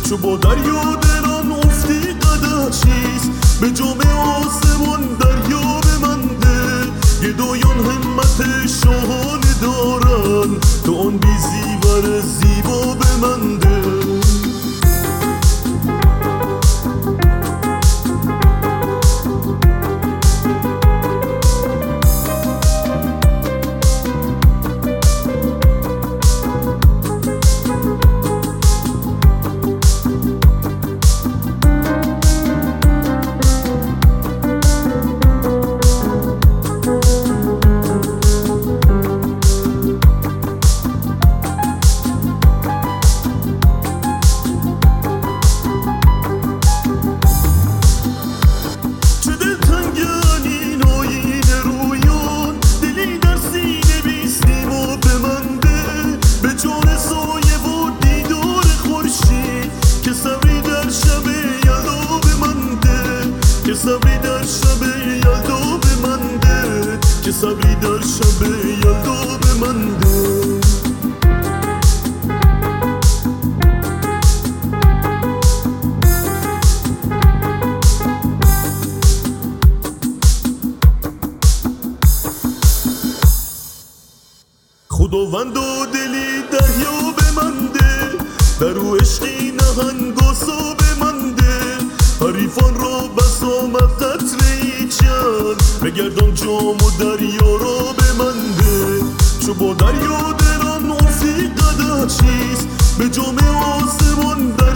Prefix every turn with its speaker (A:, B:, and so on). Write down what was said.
A: چو با دریا دلان افتی قدر چیست به جام آسمان دریا بمنده گدایان همت شاهانه دارن تو آن بی زیور زیبا بمنده صبری در شب یلدا بمنده که صبری در شب یلدا بمنده خداوند و دلی دریا بمنده در او عشقی نهنگاسا بمنده حریفان را بسامد قطره‌ای چند بگردان جام و دریا را بمنده چو با دریا دلان افتی قدر چیست به جام آسمان